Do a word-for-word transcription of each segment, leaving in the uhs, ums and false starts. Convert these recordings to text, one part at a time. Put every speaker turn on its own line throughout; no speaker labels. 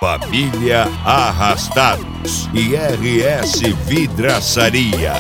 Família Arrastados e R S Vidraçaria.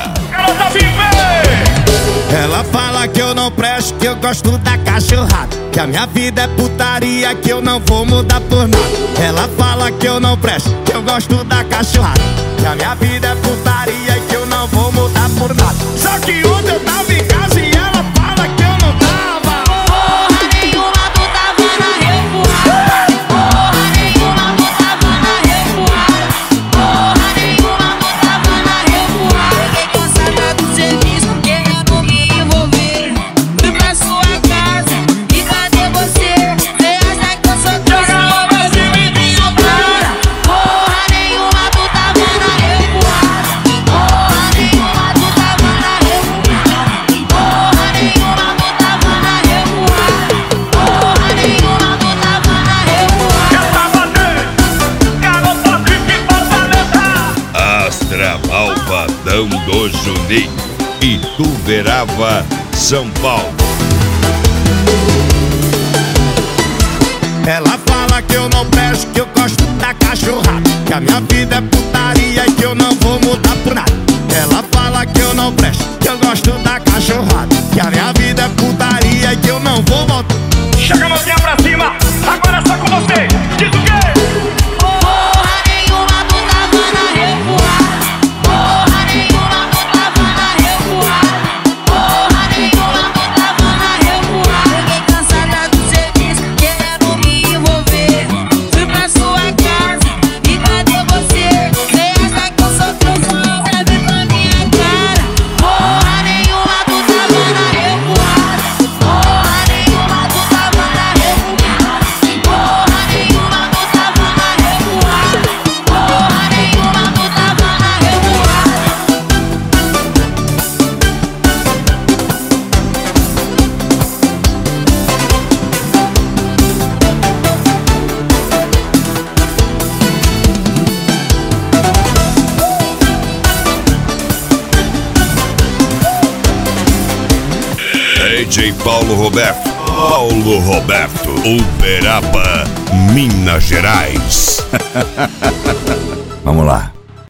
Ela fala que eu não presto, que eu gosto da cachorrada, que a minha vida é putaria, que eu não vou mudar por nada. Ela fala que eu não presto, que eu gosto da cachorrada, que a minha vida é putaria, que eu não vou mudar por nada. Só que ontem eu tava em casa e ela fala que eu não tava.
Porra nenhuma, tu tava na revoada. Porra nenhuma, tu tava na revoada. Porra nenhuma, tu tava na revoada. Cheguei cansada do serviço, querendo me envolver. Fui pra sua casa e cadê você? Cê acha que eu sou trouxa, mas eu me vi agora. Porra nenhuma, tu tava na revoada. Porra nenhuma, tu tava na revoada. Porra nenhuma, tu tava na revoada. Porra nenhuma, tu tava na revoada.
Eu tava dentro, garota de Fortaleza.
Astra Malvadão do Juninho, Ituverava, São Paulo.
Ela fala que eu não presto, que eu gosto da cachorrada, que a minha vida é putaria e que eu não vou mudar por nada. Ela fala que eu não presto, que eu gosto da cachorrada, que a minha vida é putaria e que eu não vou voltar.
Chega a mãozinha pra cima, agora é só com você. Diz o quê?
Porra nenhuma, tu tava na revoada. Porra nenhuma, tu tava na revoada. Porra nenhuma, tu tava na revoada. Cheguei cansada do serviço, querendo me envolver. Fui pra sua casa e cadê você? Cê acha que eu sou trouxa, serve pra minha cara. Porra nenhuma, tu tava na revoada. Porra nenhuma, tu tava na revoada. Porra nenhuma, tu tava na revoada. Porra nenhuma, tu tava na revoada.
D J Paulo Roberto, Paulo Roberto, Uberaba, Minas Gerais.
Vamos lá.